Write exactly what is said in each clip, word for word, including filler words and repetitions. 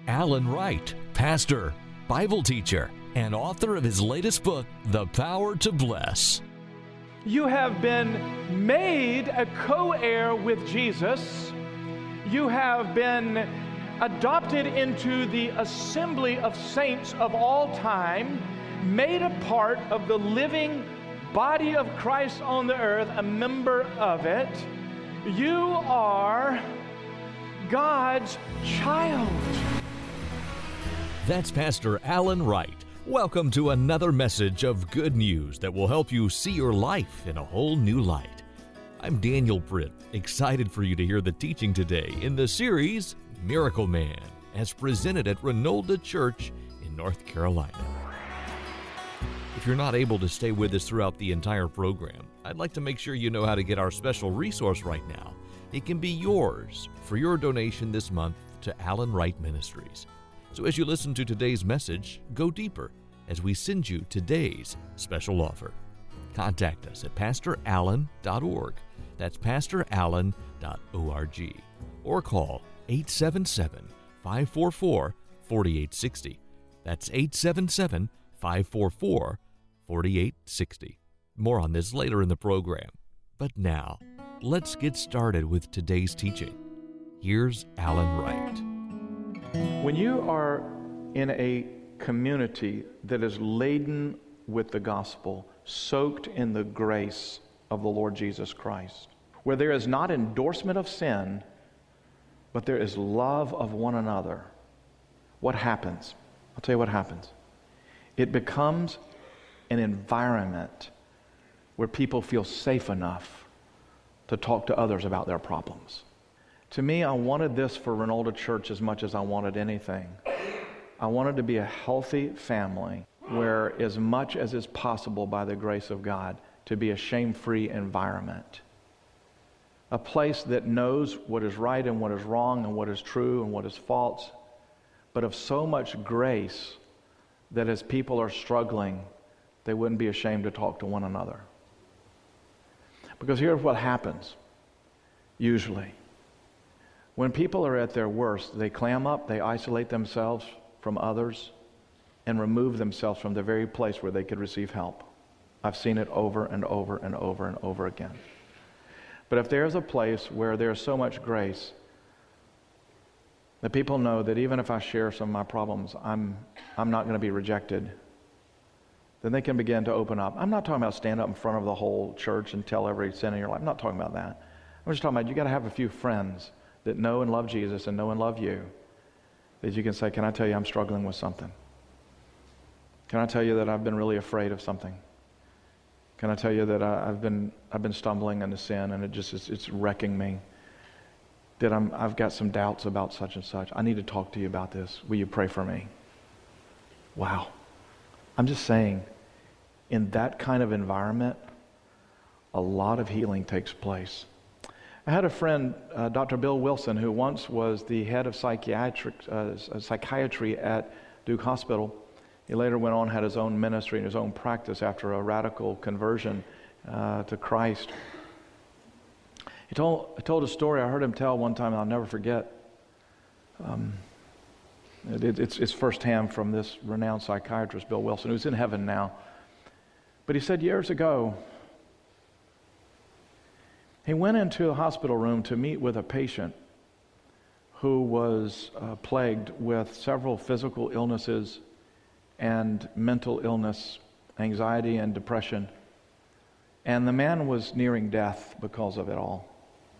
Alan Wright, pastor, Bible teacher, and author of his latest book, The Power to Bless. You have been made a co-heir with Jesus. You have been adopted into the assembly of saints of all time, made a part of the living body of Christ on the earth, a member of it. You are God's child. That's Pastor Alan Wright. Welcome to another message of good news that will help you see your life in a whole new light. I'm Daniel Britt, excited for you to hear the teaching today in the series Miracle Man, as presented at Renolda Church in North Carolina. If you're not able to stay with us throughout the entire program, I'd like to make sure you know how to get our special resource right now. It can be yours for your donation this month to Alan Wright Ministries. So as you listen to today's message, go deeper as we send you today's special offer. Contact us at pastor allen dot org. That's pastor allen dot org. Or call eight seven seven, five four four, four eight six zero. That's eight seven seven, five four four, four eight six zero. More on this later in the program. But now, let's get started with today's teaching. Here's Alan Wright. When you are in a community that is laden with the gospel, soaked in the grace of the Lord Jesus Christ, where there is not endorsement of sin, but there is love of one another, what happens? I'll tell you what happens. It becomes an environment where people feel safe enough to talk to others about their problems. To me, I wanted this for Renolda Church as much as I wanted anything. I wanted to be a healthy family where, as much as is possible by the grace of God, to be a shame-free environment. A place that knows what is right and what is wrong and what is true and what is false, but of so much grace that as people are struggling, they wouldn't be ashamed to talk to one another. Because here's what happens, usually. When people are at their worst, they clam up, they isolate themselves from others, and remove themselves from the very place where they could receive help. I've seen it over and over and over and over again. But if there's a place where there's so much grace, that people know that even if I share some of my problems, I'm, I'm not going to be rejected, then they can begin to open up. I'm not talking about stand up in front of the whole church and tell every sin in your life. I'm not talking about that. I'm just talking about you got to have a few friends that know and love Jesus and know and love you, that you can say, can I tell you I'm struggling with something? Can I tell you that I've been really afraid of something? Can I tell you that I, I've been I've been stumbling into sin and it just it's, it's wrecking me? That I'm I've got some doubts about such and such. I need to talk to you about this. Will you pray for me? Wow. I'm just saying, in that kind of environment, a lot of healing takes place. I had a friend, uh, Doctor Bill Wilson, who once was the head of psychiatric, uh, psychiatry at Duke Hospital. He later went on, had his own ministry and his own practice after a radical conversion uh, to Christ. He told, he told a story I heard him tell one time, and I'll never forget. Um, it, it's, it's firsthand from this renowned psychiatrist, Bill Wilson, who's in heaven now. But he said years ago, he went into a hospital room to meet with a patient who was uh, plagued with several physical illnesses and mental illness, anxiety and depression. And the man was nearing death because of it all.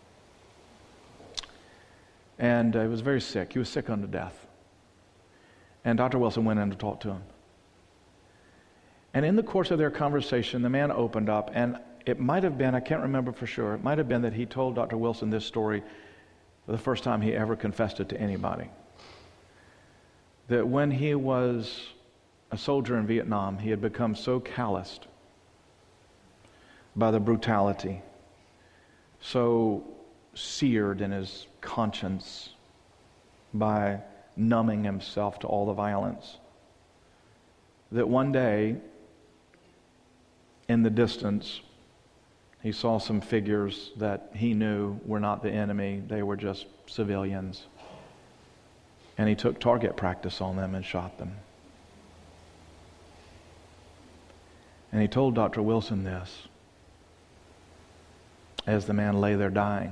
And uh, he was very sick. He was sick unto death. And Doctor Wilson went in to talk to him. And in the course of their conversation, the man opened up, and it might have been, I can't remember for sure, it might have been that he told Doctor Wilson this story for the first time he ever confessed it to anybody. That when he was a soldier in Vietnam, he had become so calloused by the brutality, so seared in his conscience by numbing himself to all the violence, that one day in the distance he saw some figures that he knew were not the enemy, they were just civilians. And he took target practice on them and shot them. And he told Doctor Wilson this as the man lay there dying.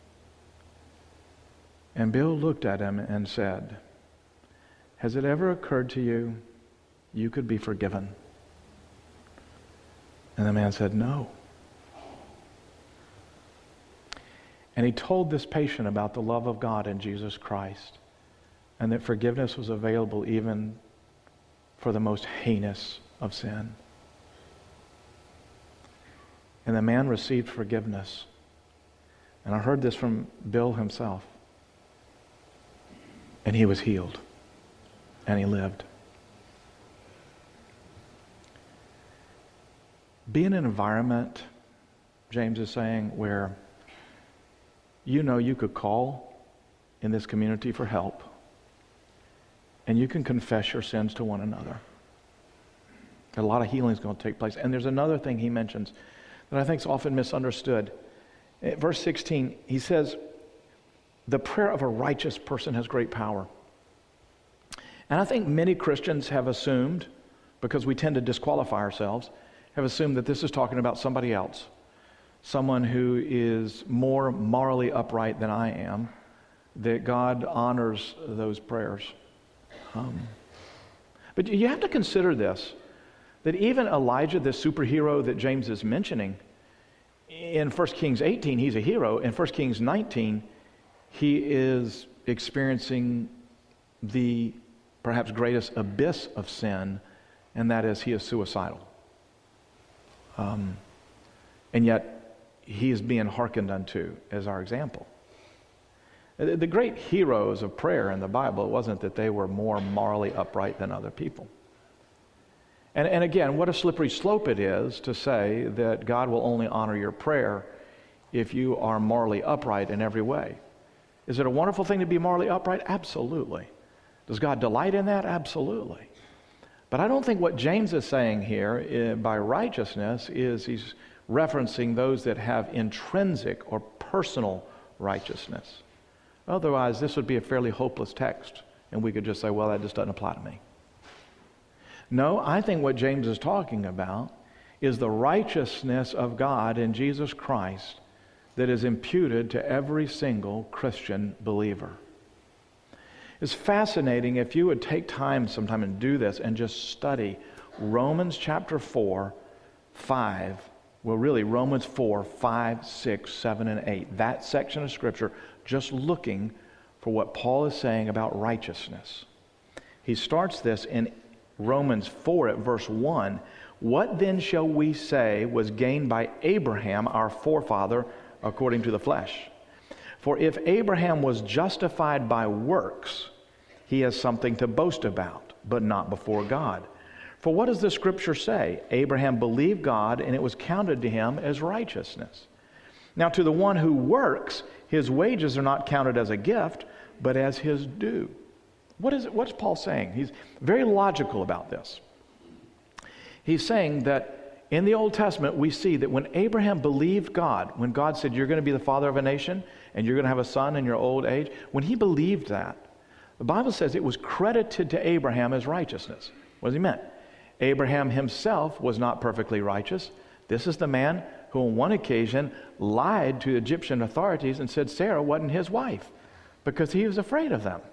And Bill looked at him and said, "Has it ever occurred to you you could be forgiven?" And the man said, "No." And he told this patient about the love of God in Jesus Christ, and that forgiveness was available even for the most heinous of sin. And the man received forgiveness. And I heard this from Bill himself. And he was healed. And he lived. Be in an environment, James is saying, where you know you could call in this community for help, and you can confess your sins to one another. A lot of healing is going to take place. And there's another thing he mentions that I think is often misunderstood. At verse sixteen, he says, the prayer of a righteous person has great power. And I think many Christians have assumed, because we tend to disqualify ourselves, have assumed that this is talking about somebody else. Someone who is more morally upright than I am, that God honors those prayers. Um, but you have to consider this, that even Elijah, this superhero that James is mentioning, in First Kings eighteen, he's a hero. In First Kings nineteen, he is experiencing the perhaps greatest abyss of sin, and that is he is suicidal. Um, and yet, he is being hearkened unto as our example. The great heroes of prayer in the Bible, it wasn't that they were more morally upright than other people. And, and again, what a slippery slope it is to say that God will only honor your prayer if you are morally upright in every way. Is it a wonderful thing to be morally upright? Absolutely. Does God delight in that? Absolutely. But I don't think what James is saying here uh, by righteousness is he's referencing those that have intrinsic or personal righteousness. Otherwise, this would be a fairly hopeless text, and we could just say, well, that just doesn't apply to me. No, I think what James is talking about is the righteousness of God in Jesus Christ that is imputed to every single Christian believer. It's fascinating if you would take time sometime and do this and just study Romans chapter four, five, well really Romans four, five, six, seven, and eight. That section of Scripture, just looking for what Paul is saying about righteousness. He starts this in Romans four at verse one. What then shall we say was gained by Abraham, our forefather, according to the flesh? For if Abraham was justified by works, he has something to boast about, but not before God. For what does the Scripture say? Abraham believed God, and it was counted to him as righteousness. Now to the one who works, his wages are not counted as a gift, but as his due. What is it? What's Paul saying? He's very logical about this. He's saying that in the Old Testament, we see that when Abraham believed God, when God said, you're going to be the father of a nation, and you're going to have a son in your old age, when he believed that, the Bible says it was credited to Abraham as righteousness. What does he mean? Abraham himself was not perfectly righteous. This is the man who on one occasion lied to Egyptian authorities and said Sarah wasn't his wife because he was afraid of them.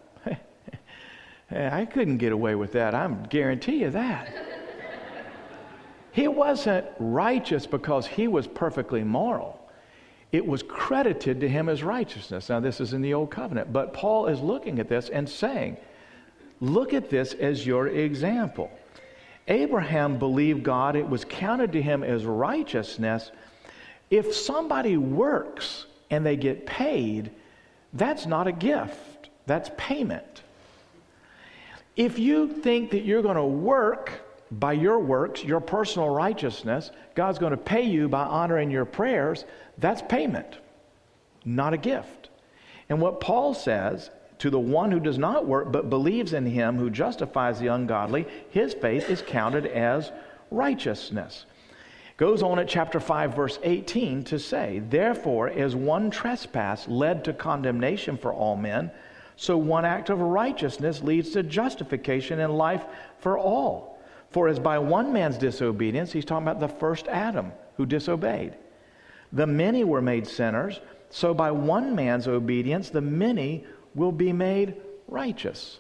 I couldn't get away with that. I guarantee you that. He wasn't righteous because he was perfectly moral. It was credited to him as righteousness. Now, this is in the Old Covenant. But Paul is looking at this and saying, look at this as your example. Abraham believed God. It was counted to him as righteousness. If somebody works and they get paid, that's not a gift. That's payment. If you think that you're going to work by your works, your personal righteousness, God's going to pay you by honoring your prayers, that's payment, not a gift. And what Paul says, to the one who does not work but believes in him who justifies the ungodly, his faith is counted as righteousness. Goes on at chapter five, verse eighteen to say, therefore, as one trespass led to condemnation for all men, So one act of righteousness leads to justification in life for all. For as by one man's disobedience, he's talking about the first Adam who disobeyed, the many were made sinners, so by one man's obedience, the many will be made righteous.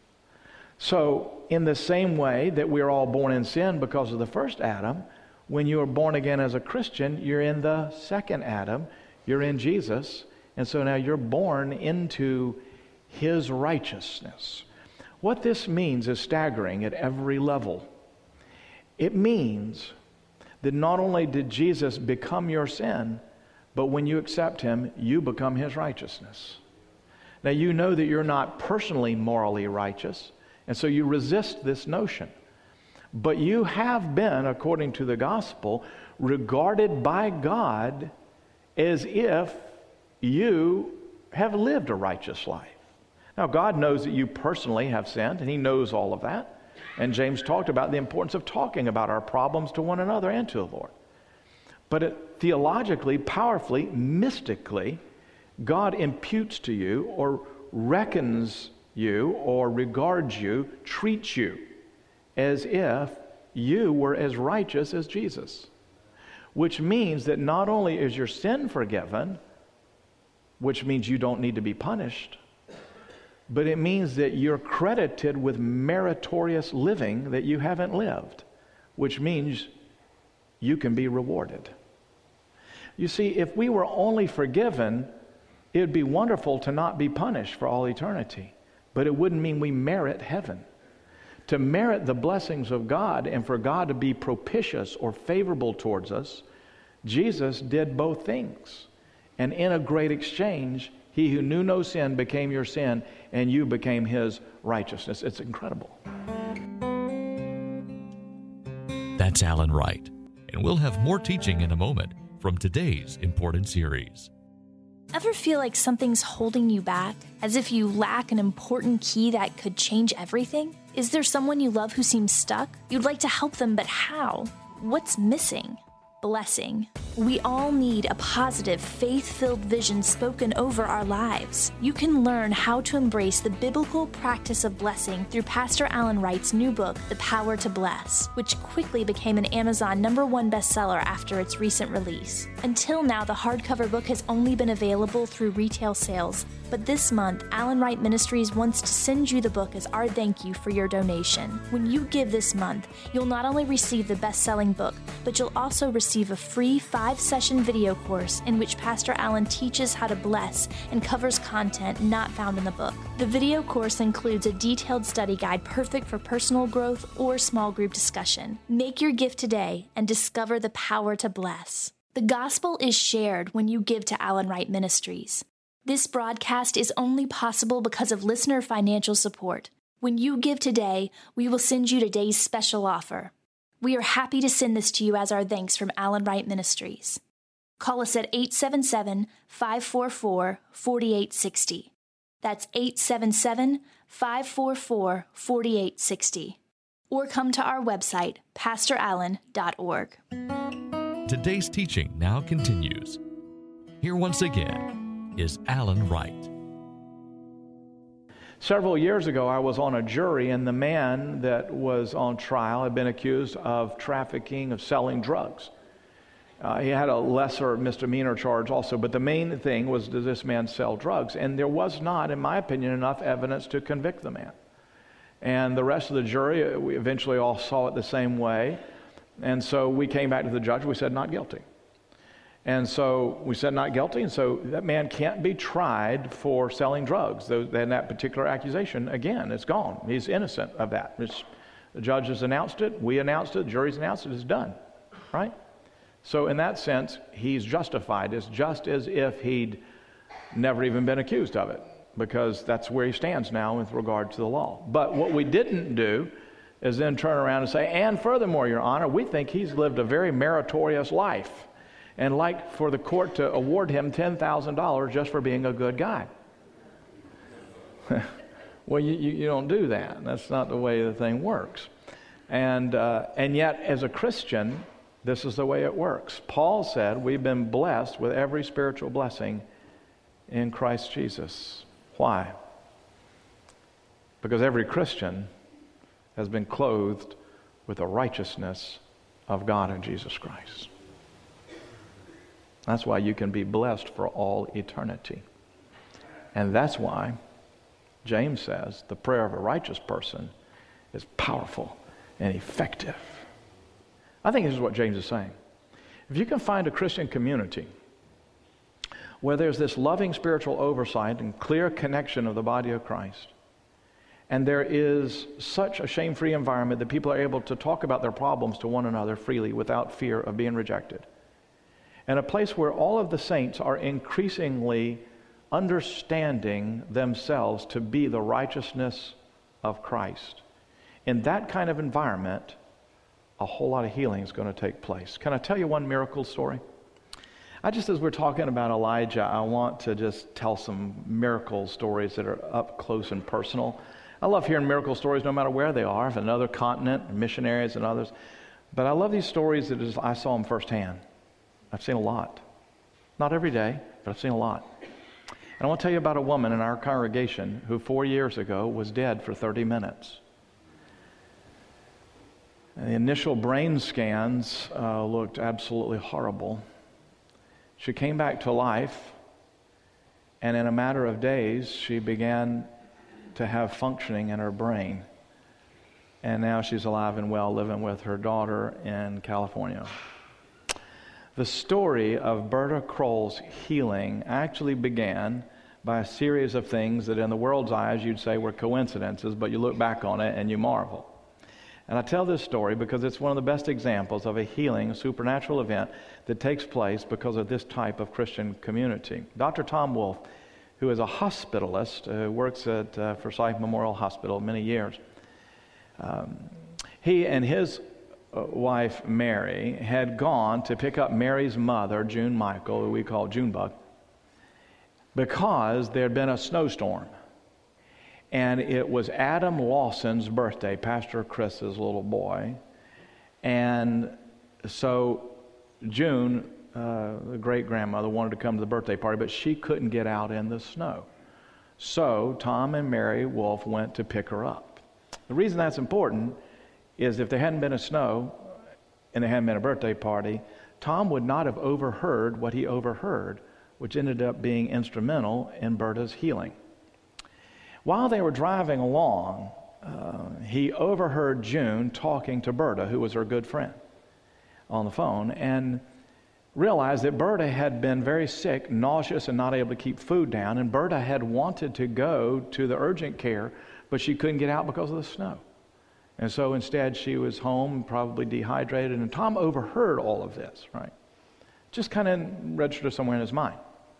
So in the same way that we are all born in sin because of the first Adam, when you are born again as a Christian, you're in the second Adam, you're in Jesus, and so now you're born into His righteousness. What this means is staggering at every level. It means that not only did Jesus become your sin, but when you accept Him, you become His righteousness. Now you know that you're not personally morally righteous, and so you resist this notion. But you have been, according to the gospel, regarded by God as if you have lived a righteous life. Now, God knows that you personally have sinned, and He knows all of that. And James talked about the importance of talking about our problems to one another and to the Lord. But it, theologically, powerfully, mystically, God imputes to you or reckons you or regards you, treats you as if you were as righteous as Jesus. Which means that not only is your sin forgiven, which means you don't need to be punished, but it means that you're credited with meritorious living that you haven't lived, which means you can be rewarded. You see, if we were only forgiven, it would be wonderful to not be punished for all eternity, but it wouldn't mean we merit heaven. To merit the blessings of God and for God to be propitious or favorable towards us, Jesus did both things. And in a great exchange, He who knew no sin became your sin, and you became His righteousness. It's incredible. That's Alan Wright, and we'll have more teaching in a moment from today's important series. Ever feel like something's holding you back, as if you lack an important key that could change everything? Is there someone you love who seems stuck? You'd like to help them, but how? What's missing? Blessing. We all need a positive, faith-filled vision spoken over our lives. You can learn how to embrace the biblical practice of blessing through Pastor Alan Wright's new book, The Power to Bless, which quickly became an Amazon number one bestseller after its recent release. Until now, the hardcover book has only been available through retail sales, but this month, Alan Wright Ministries wants to send you the book as our thank you for your donation. When you give this month, you'll not only receive the best-selling book, but you'll also receive a free five-session video course in which Pastor Alan teaches how to bless and covers content not found in the book. The video course includes a detailed study guide perfect for personal growth or small group discussion. Make your gift today and discover the power to bless. The gospel is shared when you give to Alan Wright Ministries. This broadcast is only possible because of listener financial support. When you give today, we will send you today's special offer. We are happy to send this to you as our thanks from Alan Wright Ministries. Call us at eight seven seven, five four four, four eight six zero. That's eight seven seven, five four four, four eight six zero. Or come to our website, pastor allen dot org. Today's teaching now continues. Here once again is Alan Wright. Several years ago, I was on a jury, and the man that was on trial had been accused of trafficking, of selling drugs. Uh, he had a lesser misdemeanor charge also, but the main thing was, does this man sell drugs? And there was not, in my opinion, enough evidence to convict the man. And the rest of the jury, we eventually all saw it the same way. And so we came back to the judge, we said not guilty. And so we said not guilty, and so that man can't be tried for selling drugs. Then that particular accusation, again, it's gone. He's innocent of that. It's, the judge has announced it, we announced it, the jury's announced it, it's done, right? So in that sense, he's justified. It's just as if he'd never even been accused of it, because that's where he stands now with regard to the law. But what we didn't do is then turn around and say, and furthermore, Your Honor, we think he's lived a very meritorious life, and like for the court to award him ten thousand dollars just for being a good guy. Well, you, you, you don't do that. That's not the way the thing works. And, uh, and yet, as a Christian, this is the way it works. Paul said we've been blessed with every spiritual blessing in Christ Jesus. Why? Because every Christian has been clothed with the righteousness of God in Jesus Christ. That's why you can be blessed for all eternity. And that's why James says the prayer of a righteous person is powerful and effective. I think this is what James is saying. If you can find a Christian community where there's this loving spiritual oversight and clear connection of the body of Christ, and there is such a shame-free environment that people are able to talk about their problems to one another freely without fear of being rejected, and a place where all of the saints are increasingly understanding themselves to be the righteousness of Christ, in that kind of environment, a whole lot of healing is going to take place. Can I tell you one miracle story? I just, as we're talking about Elijah, I want to just tell some miracle stories that are up close and personal. I love hearing miracle stories no matter where they are, if another continent, missionaries and others. But I love these stories that is, I saw them firsthand. I've seen a lot. Not every day, but I've seen a lot. And I want to tell you about a woman in our congregation who four years ago was dead for thirty minutes. And the initial brain scans uh, looked absolutely horrible. She came back to life, and in a matter of days, she began to have functioning in her brain. And now she's alive and well, living with her daughter in California. The story of Berta Kroll's healing actually began by a series of things that in the world's eyes you'd say were coincidences, but you look back on it and you marvel. And I tell this story because it's one of the best examples of a healing, a supernatural event that takes place because of this type of Christian community. Doctor Tom Wolfe, who is a hospitalist, uh, works at uh, Forsyth Memorial Hospital many years, um, he and his uh, wife, Mary, had gone to pick up Mary's mother, June Michael, who we call Junebug, because there had been a snowstorm. And it was Adam Lawson's birthday, Pastor Chris's little boy. And so June, uh, the great-grandmother, wanted to come to the birthday party, but she couldn't get out in the snow. So Tom and Mary Wolfe went to pick her up. The reason that's important is if there hadn't been a snow and there hadn't been a birthday party, Tom would not have overheard what he overheard, which ended up being instrumental in Berta's healing. While they were driving along, uh, he overheard June talking to Berta, who was her good friend, on the phone, and realized that Berta had been very sick, nauseous, and not able to keep food down, and Berta had wanted to go to the urgent care, but she couldn't get out because of the snow. And so instead she was home, probably dehydrated, and Tom overheard all of this, right? Just kind of registered somewhere in his mind.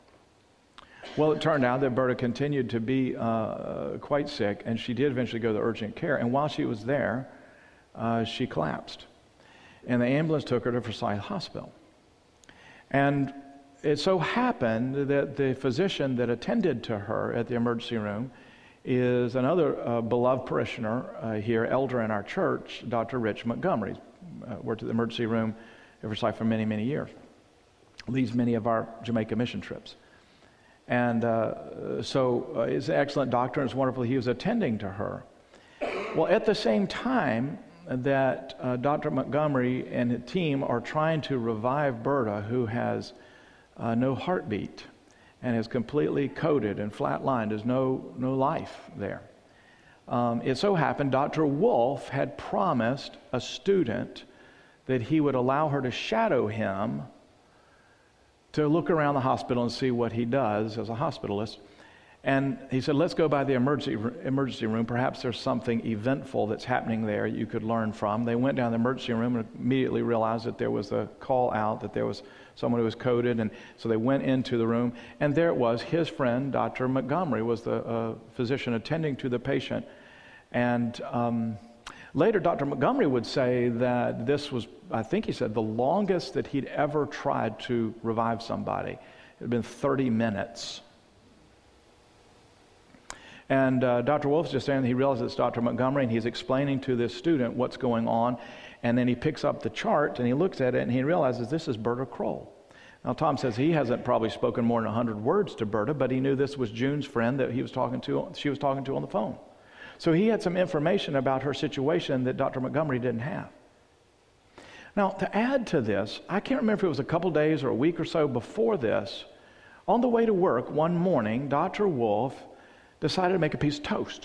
Well, it turned out that Berta continued to be uh, quite sick, and she did eventually go to urgent care. And while she was there, uh, she collapsed. And the ambulance took her to Forsyth Hospital. And it so happened that the physician that attended to her at the emergency room is another uh, beloved parishioner uh, here, elder in our church, Doctor Rich Montgomery. Uh, worked at the emergency room at Forsyth for many, many years. Leads many of our Jamaica mission trips. And uh, so uh, he's an excellent doctor, and it's wonderful he was attending to her. Well, at the same time that uh, Doctor Montgomery and his team are trying to revive Berta, who has uh, no heartbeat and is completely coated and flatlined, there's no, no life there. Um, it so happened Doctor Wolfe had promised a student that he would allow her to shadow him to look around the hospital and see what he does as a hospitalist. And he said, let's go by the emergency emergency room. Perhaps there's something eventful that's happening there you could learn from. They went down the emergency room and immediately realized that there was a call out, that there was someone who was coded. And so they went into the room, and there it was. His friend, Doctor Montgomery, was the uh, physician attending to the patient. And um, later, Doctor Montgomery would say that this was, I think he said, the longest that he'd ever tried to revive somebody. It had been thirty minutes. And uh, Doctor Wolfe's just saying, he realizes it's Doctor Montgomery, and he's explaining to this student what's going on. And then he picks up the chart, and he looks at it, and he realizes this is Berta Kroll. Now, Tom says he hasn't probably spoken more than one hundred words to Berta, but he knew this was June's friend that he was talking to, she was talking to on the phone. So he had some information about her situation that Doctor Montgomery didn't have. Now, to add to this, I can't remember if it was a couple days or a week or so before this, on the way to work one morning, Doctor Wolf decided to make a piece of toast.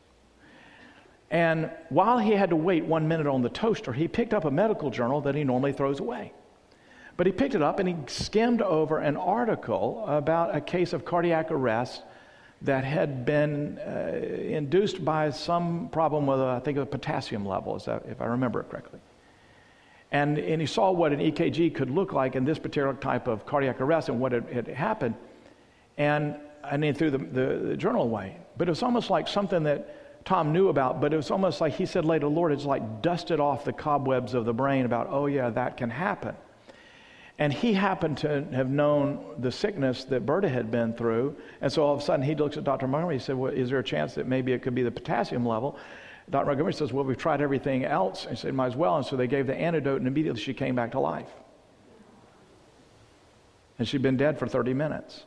And while he had to wait one minute on the toaster, he picked up a medical journal that he normally throws away. But he picked it up and he skimmed over an article about a case of cardiac arrest that had been uh, induced by some problem with, a, I think, a potassium level, is that, if I remember it correctly. And, and he saw what an E K G could look like in this particular type of cardiac arrest and what had, had happened. And, and he threw the, the, the journal away. But it was almost like something that Tom knew about, but it was almost like he said later, Lord, it's like dusted off the cobwebs of the brain about, oh yeah, that can happen. And he happened to have known the sickness that Berta had been through. And so all of a sudden he looks at Doctor Montgomery and he said, well, is there a chance that maybe it could be the potassium level? Doctor Montgomery says, well, we've tried everything else. And he said, might as well. And so they gave the antidote, and immediately she came back to life. And she'd been dead for thirty minutes.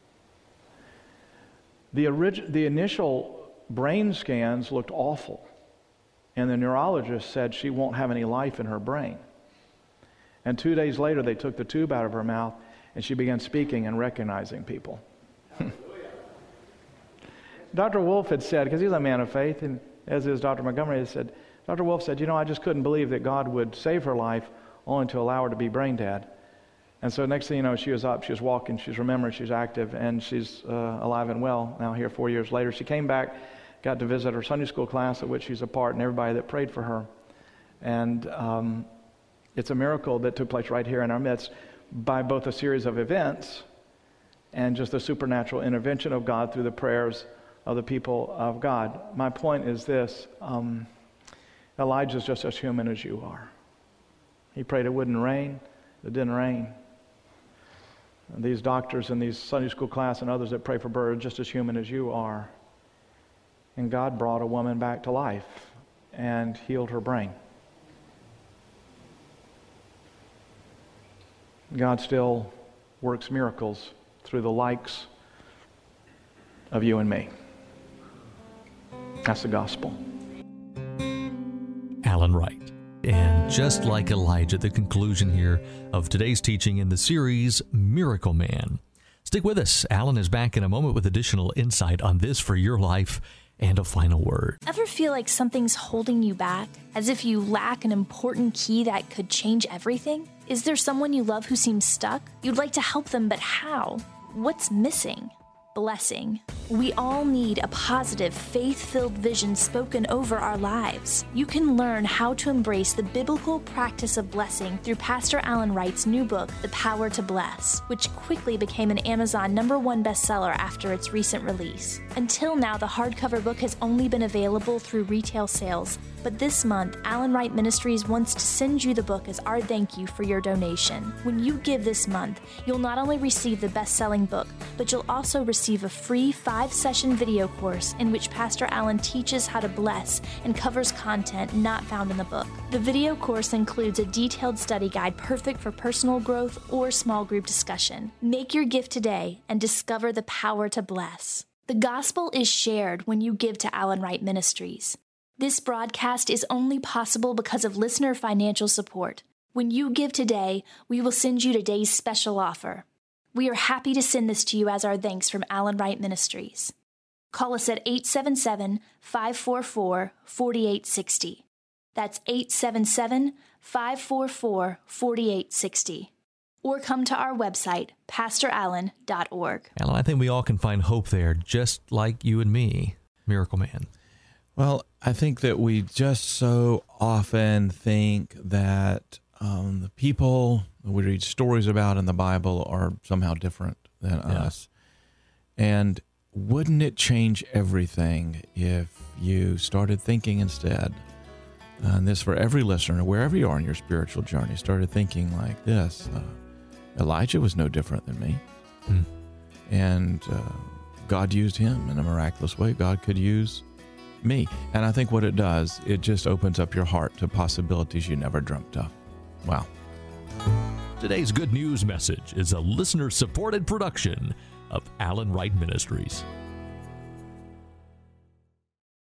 The, orig- the initial brain scans looked awful. And the neurologist said she won't have any life in her brain. And two days later, they took the tube out of her mouth, and she began speaking and recognizing people. Doctor Wolf had said, because he's a man of faith, and as is Doctor Montgomery, had said, Doctor Wolf said, you know, I just couldn't believe that God would save her life only to allow her to be brain dead. And so next thing you know, she was up, she was walking, she's remembering, she's active, and she's uh, alive and well now here four years later. She came back, got to visit her Sunday school class, of which she's a part, and everybody that prayed for her. And um, it's a miracle that took place right here in our midst by both a series of events and just the supernatural intervention of God through the prayers of the people of God. My point is this, um, Elijah's just as human as you are. He prayed it wouldn't rain, it didn't rain. And these doctors and these Sunday school class and others that pray for Berta are just as human as you are. And God brought a woman back to life and healed her brain. God still works miracles through the likes of you and me. That's the gospel. Alan Wright. And just like Elijah, the conclusion here of today's teaching in the series, Miracle Man. Stick with us. Alan is back in a moment with additional insight on this for your life and a final word. Ever feel like something's holding you back? As if you lack an important key that could change everything? Is there someone you love who seems stuck? You'd like to help them, but how? What's missing? Blessing. We all need a positive, faith-filled vision spoken over our lives. You can learn how to embrace the biblical practice of blessing through Pastor Alan Wright's new book, The Power to Bless, which quickly became an Amazon number one bestseller after its recent release. Until now, the hardcover book has only been available through retail sales, but this month, Alan Wright Ministries wants to send you the book as our thank you for your donation. When you give this month, you'll not only receive the best-selling book, but you'll also receive a free five-session video course in which Pastor Alan teaches how to bless and covers content not found in the book. The video course includes a detailed study guide perfect for personal growth or small group discussion. Make your gift today and discover the power to bless. The gospel is shared when you give to Alan Wright Ministries. This broadcast is only possible because of listener financial support. When you give today, we will send you today's special offer. We are happy to send this to you as our thanks from Alan Wright Ministries. Call us at eight seven seven, five four four, four eight six zero. That's eight seven seven, five four four, four eight six zero. Or come to our website, pastor allen dot org. Alan, I think we all can find hope there, just like you and me, Miracle Man. Well, I think that we just so often think that um, the people we read stories about in the Bible are somehow different than yeah. us. And wouldn't it change everything if you started thinking instead, uh, and this for every listener, wherever you are in your spiritual journey, started thinking like this, uh, Elijah was no different than me. Mm. And uh, God used him in a miraculous way. God could use me. And I think what it does, it just opens up your heart to possibilities you never dreamt of. Wow. Today's Good News message is a listener-supported production of Alan Wright Ministries.